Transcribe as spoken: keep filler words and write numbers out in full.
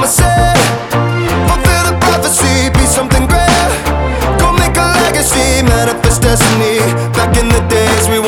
I'ma say, fulfill the prophecy, be something great. Go make a legacy, manifest destiny. Back in the days we